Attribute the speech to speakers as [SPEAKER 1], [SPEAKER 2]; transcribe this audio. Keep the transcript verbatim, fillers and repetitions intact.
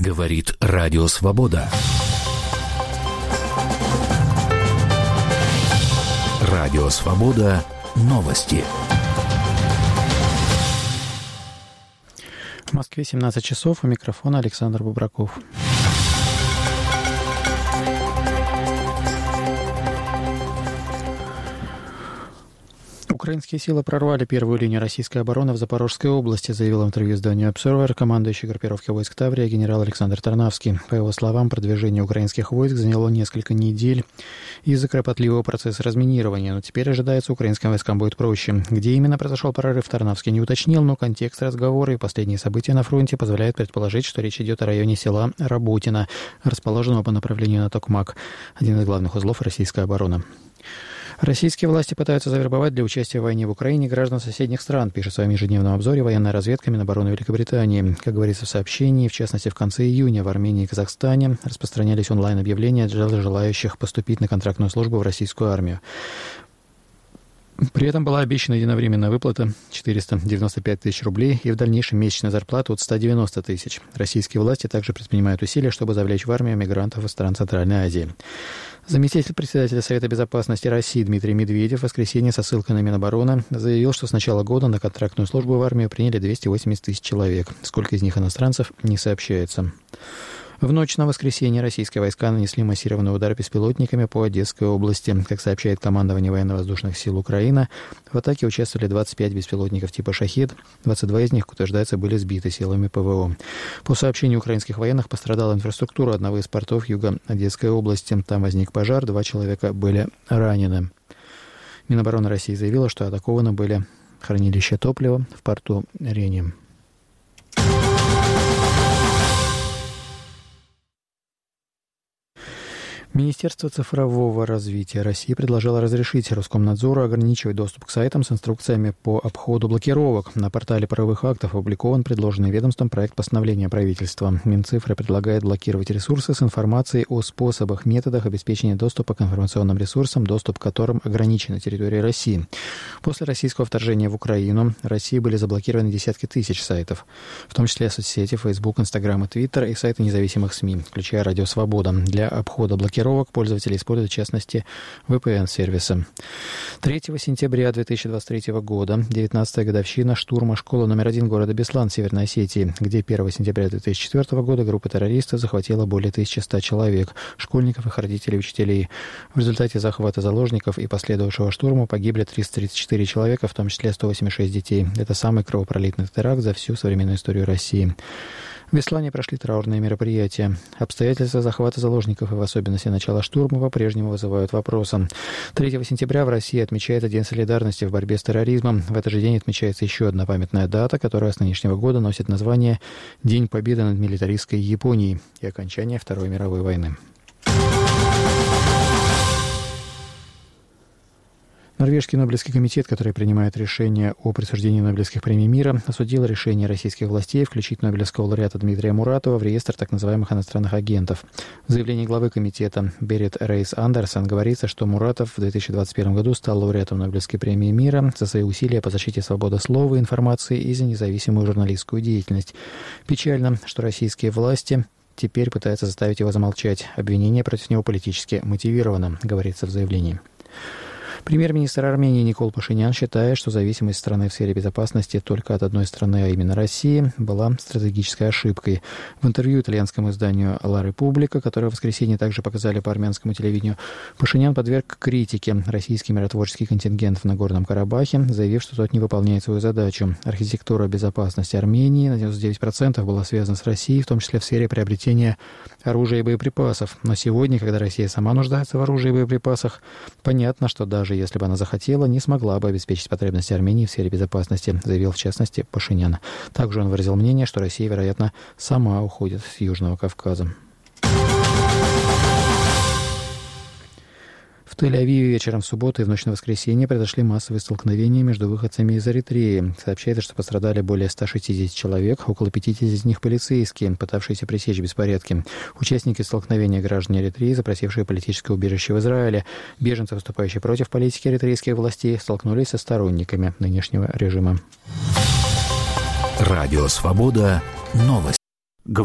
[SPEAKER 1] Говорит Радио Свобода. Радио Свобода. Новости.
[SPEAKER 2] В Москве семнадцать часов. У микрофона Александр Бубраков. Украинские силы прорвали первую линию российской обороны в Запорожской области, заявил в интервью изданию Observer командующий группировкой войск Таврия генерал Александр Тарнавский. По его словам, продвижение украинских войск заняло несколько недель из-за кропотливого процесса разминирования, но теперь ожидается, украинским войскам будет проще. Где именно произошел прорыв, Тарнавский не уточнил, но контекст разговора и последние события на фронте позволяют предположить, что речь идет о районе села Работино, расположенного по направлению на Токмак, один из главных узлов российской обороны. Российские власти пытаются завербовать для участия в войне в Украине граждан соседних стран, пишет в своем ежедневном обзоре военная разведка Минобороны Великобритании. Как говорится в сообщении, в частности, в конце июня в Армении и Казахстане распространялись онлайн-объявления для желающих поступить на контрактную службу в российскую армию. При этом была обещана единовременная выплата четыреста девяносто пять тысяч рублей и в дальнейшем месячная зарплата от ста девяноста тысяч. Российские власти также предпринимают усилия, чтобы завлечь в армию мигрантов из стран Центральной Азии. Заместитель председателя Совета безопасности России Дмитрий Медведев в воскресенье со ссылкой на Минобороны заявил, что с начала года на контрактную службу в армию приняли двести восемьдесят тысяч человек. Сколько из них иностранцев, не сообщается. В ночь на воскресенье российские войска нанесли массированный удар беспилотниками по Одесской области. Как сообщает командование военно-воздушных сил Украины, в атаке участвовали двадцать пять беспилотников типа «Шахед». двадцать два из них, как утверждается, были сбиты силами ПВО. По сообщению украинских военных, пострадала инфраструктура одного из портов юга Одесской области. Там возник пожар, два человека были ранены. Минобороны России заявила, что атакованы были хранилища топлива в порту Рени. Министерство цифрового развития России предложило разрешить Роскомнадзору ограничивать доступ к сайтам с инструкциями по обходу блокировок. На портале правовых актов опубликован предложенный ведомством проект постановления правительства. Минцифра предлагает блокировать ресурсы с информацией о способах, методах обеспечения доступа к информационным ресурсам, доступ к которым ограничен на территории России. После российского вторжения в Украину России были заблокированы десятки тысяч сайтов, в том числе соцсети Facebook, Instagram и Twitter и сайты независимых СМИ, включая Радио Свобода. Для обхода блокировок пользователи используют, в частности, ви пи эн-сервисы. третьего сентября две тысячи двадцать третьего года, девятнадцатая годовщина штурма школы номер один города Беслан в Северной Осетии, где первого сентября две тысячи четвёртого года группа террористов захватила более тысячи ста человек, школьников, их родителей и учителей. В результате захвата заложников и последовавшего штурма погибли триста тридцать четыре человека, в том числе сто восемьдесят шесть детей. Это самый кровопролитный теракт за всю современную историю России. В Беслане прошли траурные мероприятия. Обстоятельства захвата заложников и в особенности начала штурма по-прежнему вызывают вопросы. третьего сентября в России отмечается День солидарности в борьбе с терроризмом. В этот же день отмечается еще одна памятная дата, которая с нынешнего года носит название День победы над милитаристской Японией и окончания Второй мировой войны. Норвежский Нобелевский комитет, который принимает решение о присуждении Нобелевских премий мира, осудил решение российских властей включить Нобелевского лауреата Дмитрия Муратова в реестр так называемых иностранных агентов. В заявлении главы комитета Берит Рейс Андерсон говорится, что Муратов в две тысячи двадцать первом году стал лауреатом Нобелевской премии мира за свои усилия по защите свободы слова и информации и за независимую журналистскую деятельность. Печально, что российские власти теперь пытаются заставить его замолчать. Обвинение против него политически мотивировано, говорится в заявлении. Премьер-министр Армении Никол Пашинян считает, что зависимость страны в сфере безопасности только от одной страны, а именно России, была стратегической ошибкой. В интервью итальянскому изданию «Ла Република», которое в воскресенье также показали по армянскому телевидению, Пашинян подверг критике российский миротворческий контингент в Нагорном Карабахе, заявив, что тот не выполняет свою задачу. Архитектура безопасности Армении на девяносто девять процентов была связана с Россией, в том числе в сфере приобретения оружия и боеприпасов. Но сегодня, когда Россия сама нуждается в оружии и боеприпасах, понятно, что даже если бы она захотела, не смогла бы обеспечить потребности Армении в сфере безопасности, заявил в частности Пашинян. Также он выразил мнение, что Россия, вероятно, сама уходит с Южного Кавказа. В Тель-Авиве вечером в субботу и в ночь на воскресенье произошли массовые столкновения между выходцами из Эритреи. Сообщается, что пострадали более ста шестидесяти человек, около пятидесяти из них полицейские, пытавшиеся пресечь беспорядки. Участники столкновения граждане Эритреи, запросившие политическое убежище в Израиле. Беженцы, выступающие против политики эритрейских властей, столкнулись со сторонниками нынешнего режима.
[SPEAKER 1] Радио Свобода. Новости.